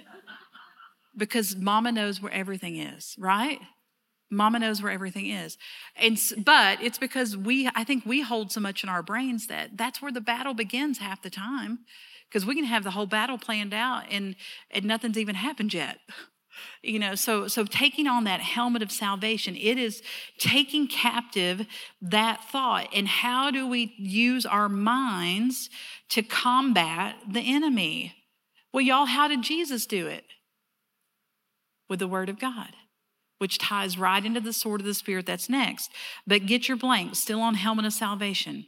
Because mama knows where everything is, right? Mama knows where everything is. But it's because I think we hold so much in our brains that's where the battle begins half the time. Because we can have the whole battle planned out and nothing's even happened yet. So taking on that helmet of salvation, it is taking captive that thought. And how do we use our minds to combat the enemy? Well, y'all, how did Jesus do it? With the word of God, which ties right into the sword of the Spirit that's next. But get your blank, still on helmet of salvation.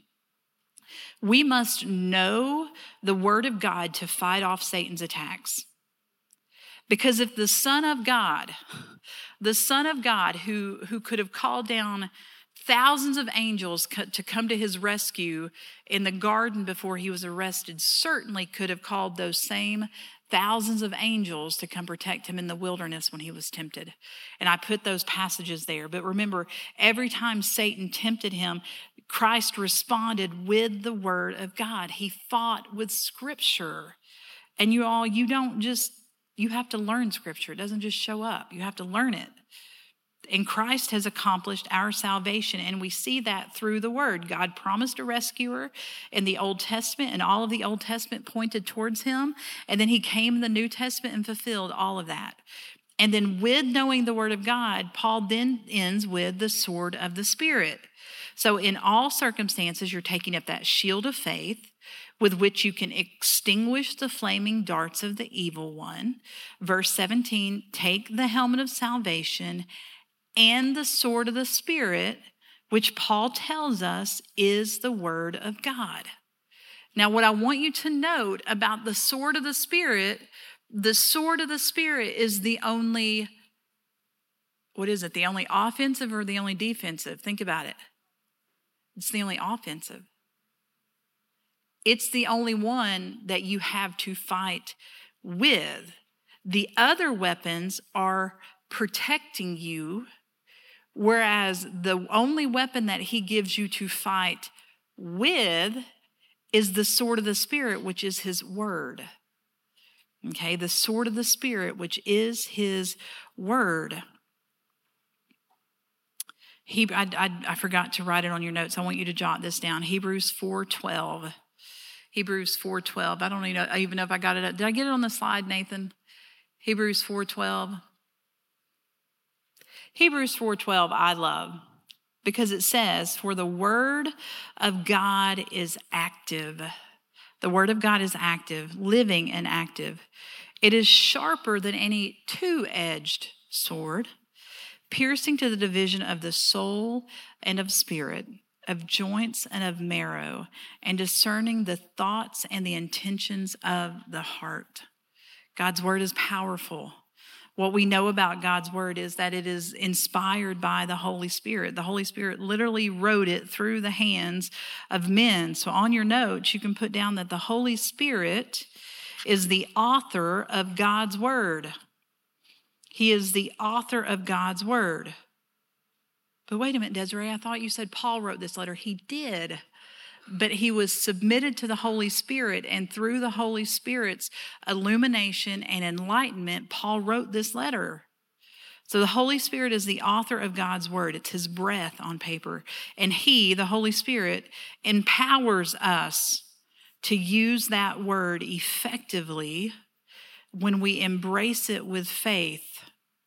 We must know the word of God to fight off Satan's attacks. Because if the Son of God who could have called down thousands of angels to come to his rescue in the garden before he was arrested, certainly could have called those same thousands of angels to come protect him in the wilderness when he was tempted. And I put those passages there. But remember, every time Satan tempted him, Christ responded with the word of God. He fought with Scripture. And you have to learn Scripture. It doesn't just show up. You have to learn it. And Christ has accomplished our salvation, and we see that through the Word. God promised a rescuer in the Old Testament, and all of the Old Testament pointed towards him. And then he came in the New Testament and fulfilled all of that. And then with knowing the Word of God, Paul then ends with the sword of the Spirit. So in all circumstances, you're taking up that shield of faith with which you can extinguish the flaming darts of the evil one. Verse 17, take the helmet of salvation and the sword of the Spirit, which Paul tells us is the Word of God. Now, what I want you to note about the sword of the Spirit is the only, the only offensive or the only defensive? Think about it. It's the only offensive. It's the only one that you have to fight with. The other weapons are protecting you, whereas the only weapon that he gives you to fight with is the sword of the Spirit, which is his word. Okay, the sword of the Spirit, which is his word. I forgot to write it on your notes. I want you to jot this down. Hebrews 4:12. Hebrews 4:12. I don't even know if I got it up. Did I get it on the slide, Nathan? Hebrews 4:12. Hebrews 4:12 I love because it says, for the word of God is active. The word of God is active, living and active. It is sharper than any two-edged sword, piercing to the division of the soul and of spirit, of joints and of marrow, and discerning the thoughts and the intentions of the heart. God's word is powerful. What we know about God's word is that it is inspired by the Holy Spirit. The Holy Spirit literally wrote it through the hands of men. So on your notes, you can put down that the Holy Spirit is the author of God's word. He is the author of God's word. But wait a minute, Desiree, I thought you said Paul wrote this letter. He did. But he was submitted to the Holy Spirit, and through the Holy Spirit's illumination and enlightenment, Paul wrote this letter. So the Holy Spirit is the author of God's word. It's his breath on paper. And he, the Holy Spirit, empowers us to use that word effectively when we embrace it with faith.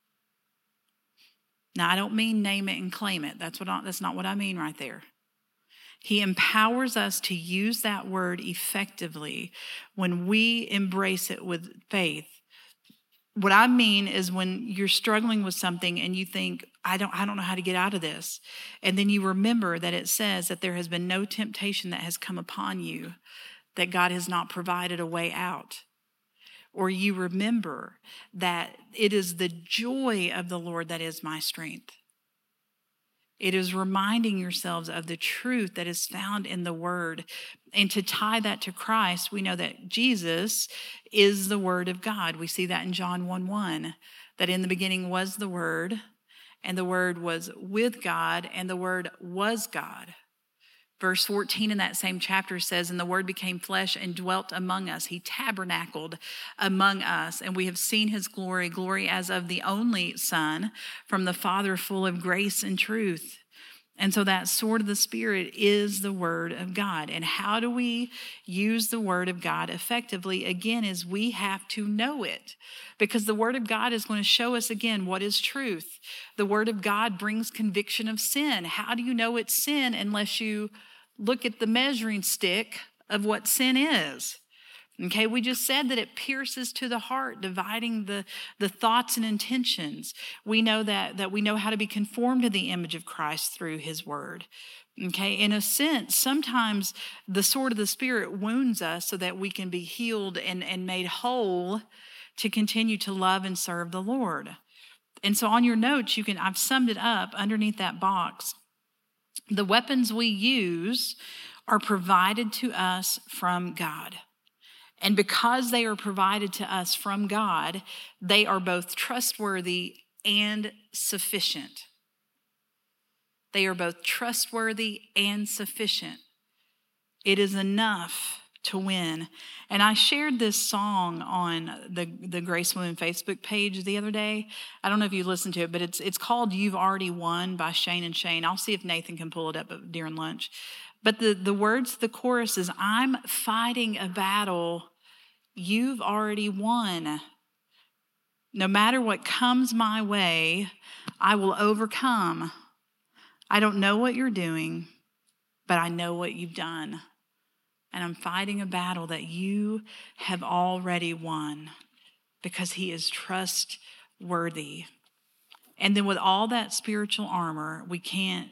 Now, I don't mean name it and claim it. That's not what I mean right there. He empowers us to use that word effectively when we embrace it with faith. What I mean is when you're struggling with something and you think, I don't know how to get out of this. And then you remember that it says that there has been no temptation that has come upon you, that God has not provided a way out. Or you remember that it is the joy of the Lord that is my strength. It is reminding yourselves of the truth that is found in the word. And to tie that to Christ, we know that Jesus is the word of God. We see that in John 1:1, that in the beginning was the word, and the word was with God, and the word was God. Verse 14 in that same chapter says, and the word became flesh and dwelt among us. He tabernacled among us, and we have seen his glory as of the only Son from the Father, full of grace and truth. And so that sword of the Spirit is the word of God. And how do we use the word of God effectively? Again, is we have to know it, because the word of God is going to show us again what is truth. The word of God brings conviction of sin. How do you know it's sin unless you look at the measuring stick of what sin is? Okay, we just said that it pierces to the heart, dividing the thoughts and intentions. We know that we know how to be conformed to the image of Christ through his word. Okay, in a sense, sometimes the sword of the Spirit wounds us so that we can be healed and made whole to continue to love and serve the Lord. And so on your notes, I've summed it up underneath that box. The weapons we use are provided to us from God. And because they are provided to us from God, they are both trustworthy and sufficient. They are both trustworthy and sufficient. It is enough to win. And I shared this song on the Grace Women Facebook page the other day. I don't know if you listened to it, but it's called You've Already Won by Shane and Shane. I'll see if Nathan can pull it up during lunch. But the words, the chorus is, I'm fighting a battle you've already won. No matter what comes my way, I will overcome. I don't know what you're doing, but I know what you've done. And I'm fighting a battle that you have already won because he is trustworthy. And then with all that spiritual armor, we can't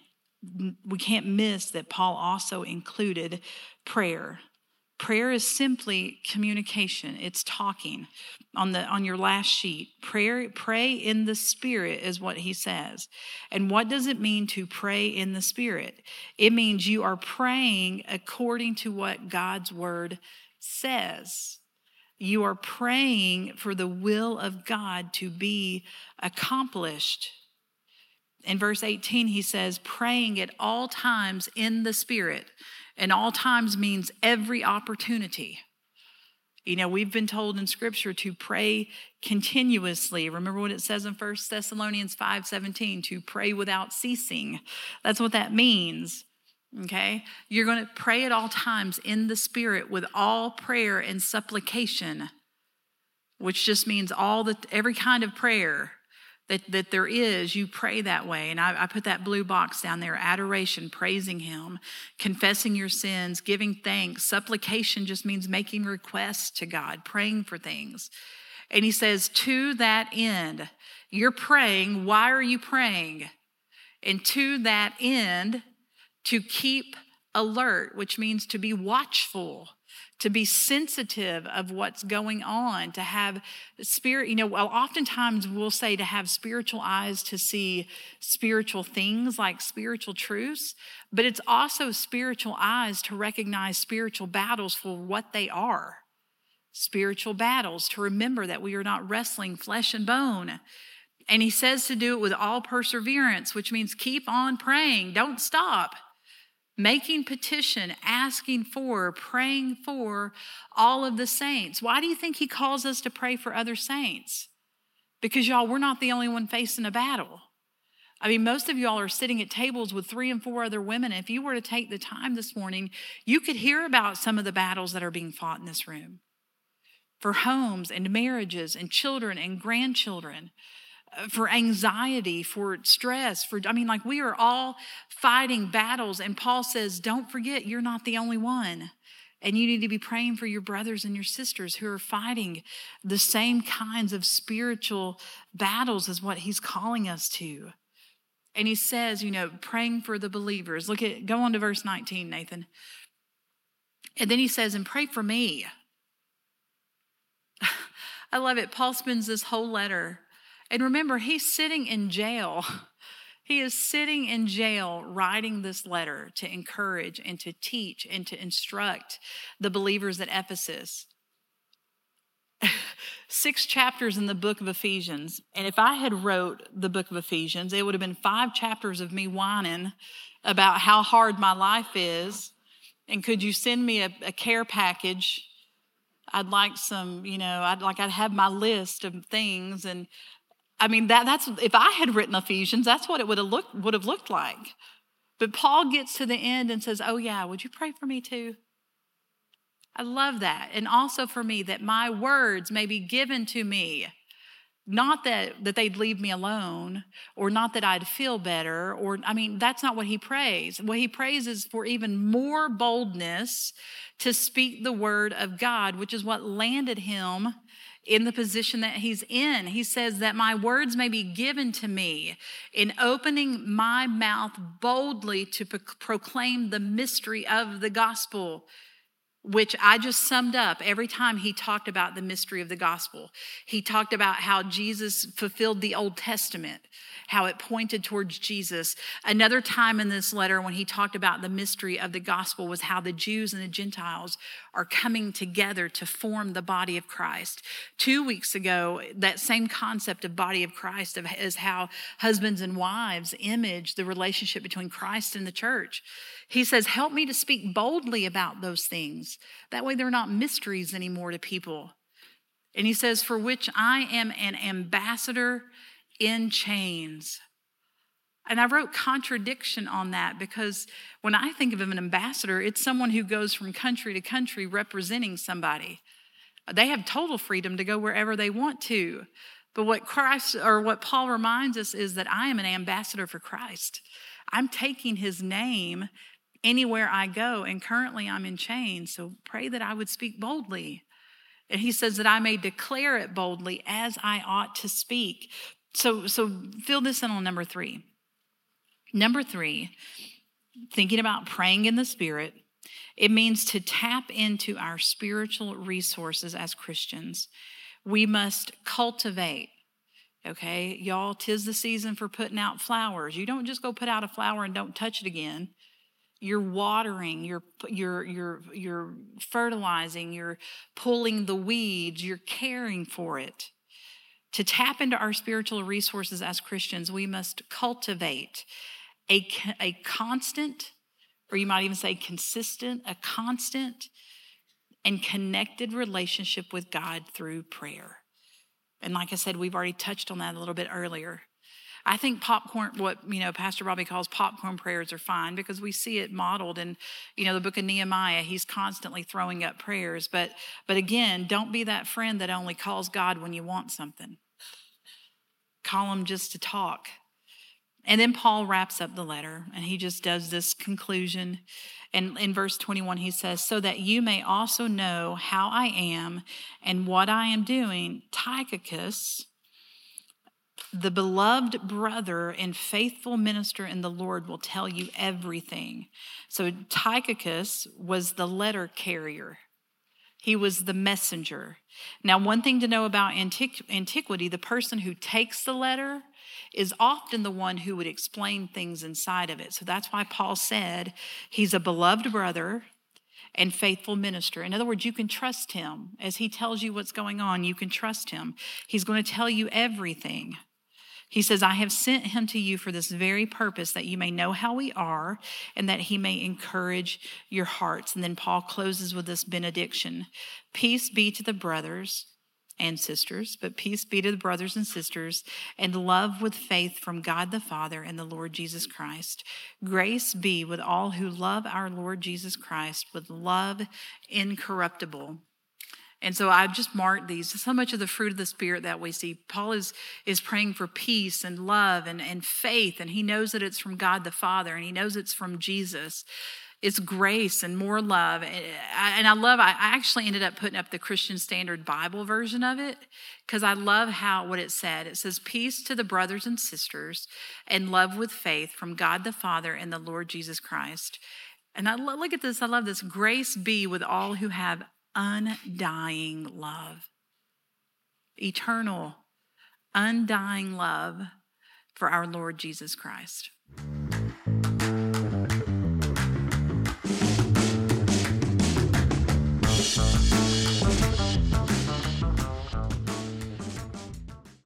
miss that Paul also included prayer. Prayer is simply communication. It's talking. On your last sheet, pray in the Spirit is what he says. And what does it mean to pray in the Spirit? It means you are praying according to what God's word says. You are praying for the will of God to be accomplished. In verse 18, he says, praying at all times in the Spirit. And all times means every opportunity. You know, we've been told in Scripture to pray continuously. Remember what it says in 1 Thessalonians 5:17, to pray without ceasing. That's what that means, okay? You're going to pray at all times in the Spirit with all prayer and supplication, which just means every kind of prayer that there is, you pray that way. And I put that blue box down there, adoration, praising him, confessing your sins, giving thanks. Supplication just means making requests to God, praying for things. And he says, to that end, you're praying. Why are you praying? And to that end, to keep alert, which means to be watchful, to be sensitive of what's going on, to have spirit, oftentimes we'll say to have spiritual eyes to see spiritual things like spiritual truths, but it's also spiritual eyes to recognize spiritual battles for what they are. Spiritual battles, to remember that we are not wrestling flesh and bone. And he says to do it with all perseverance, which means keep on praying, don't stop. Making petition, asking for, praying for all of the saints. Why do you think he calls us to pray for other saints? Because y'all, we're not the only one facing a battle. I mean, most of y'all are sitting at tables with 3 and 4 other women. If you were to take the time this morning, you could hear about some of the battles that are being fought in this room. For homes and marriages and children and grandchildren. For anxiety, for stress, we are all fighting battles. And Paul says, don't forget, you're not the only one. And you need to be praying for your brothers and your sisters who are fighting the same kinds of spiritual battles as what he's calling us to. And he says, praying for the believers. Go on to verse 19, Nathan. And then he says, and pray for me. I love it. Paul spends this whole letter. And remember, he's sitting in jail. He is sitting in jail writing this letter to encourage and to teach and to instruct the believers at Ephesus. 6 chapters in the book of Ephesians. And if I had wrote the book of Ephesians, it would have been 5 chapters of me whining about how hard my life is. And could you send me a care package? I'd like some, I'd have my list of things. And that's if I had written Ephesians, that's what it would have looked like. But Paul gets to the end and says, oh yeah, would you pray for me too? I love that. And also for me, that my words may be given to me. Not that they'd leave me alone, or not that I'd feel better, that's not what he prays. What he prays is for even more boldness to speak the word of God, which is what landed him in the position that he's in. He says that my words may be given to me in opening my mouth boldly to proclaim the mystery of the gospel, which I just summed up every time he talked about the mystery of the gospel. He talked about how Jesus fulfilled the Old Testament, how it pointed towards Jesus. Another time in this letter when he talked about the mystery of the gospel was how the Jews and the Gentiles are coming together to form the body of Christ. 2 weeks ago, that same concept of body of Christ is how husbands and wives image the relationship between Christ and the church. He says, help me to speak boldly about those things. That way they're not mysteries anymore to people. And he says, for which I am an ambassador in chains. And I wrote contradiction on that because when I think of an ambassador, it's someone who goes from country to country representing somebody. They have total freedom to go wherever they want to. But what Paul reminds us is that I am an ambassador for Christ. I'm taking his name anywhere I go, and currently I'm in chains. So pray that I would speak boldly. And he says that I may declare it boldly as I ought to speak. So fill this in on number 3. Number 3, thinking about praying in the Spirit, it means to tap into our spiritual resources as Christians. We must cultivate, okay? Y'all, 'tis the season for putting out flowers. You don't just go put out a flower and don't touch it again. You're watering, you're fertilizing, you're pulling the weeds, you're caring for it. To tap into our spiritual resources as Christians, we must cultivate a constant, or you might even say consistent, a constant and connected relationship with God through prayer. And like I said, we've already touched on that a little bit earlier. I think popcorn, what Pastor Bobby calls popcorn prayers, are fine because we see it modeled in the book of Nehemiah. He's constantly throwing up prayers. But again, don't be that friend that only calls God when you want something. Call him just to talk. And then Paul wraps up the letter, and he just does this conclusion. And in verse 21, he says, so that you may also know how I am and what I am doing, Tychicus, the beloved brother and faithful minister in the Lord, will tell you everything. So Tychicus was the letter carrier. He was the messenger. Now, one thing to know about antiquity, the person who takes the letter is often the one who would explain things inside of it. So that's why Paul said he's a beloved brother and faithful minister. In other words, you can trust him. As he tells you what's going on, you can trust him. He's going to tell you everything. He says, I have sent him to you for this very purpose, that you may know how we are and that he may encourage your hearts. And then Paul closes with this benediction. Peace be to the brothers and sisters, but peace be to the brothers and sisters, and love with faith from God the Father and the Lord Jesus Christ. Grace be with all who love our Lord Jesus Christ with love incorruptible. And so I've just marked these. So much of the fruit of the Spirit that we see. Paul is praying for peace and love and faith, and he knows that it's from God the Father, and he knows it's from Jesus. It's grace and more love. And I actually ended up putting up the Christian Standard Bible version of it because I love what it said. It says, peace to the brothers and sisters and love with faith from God the Father and the Lord Jesus Christ. And look at this. I love this. Grace be with all who have undying love. Eternal, undying love for our Lord Jesus Christ.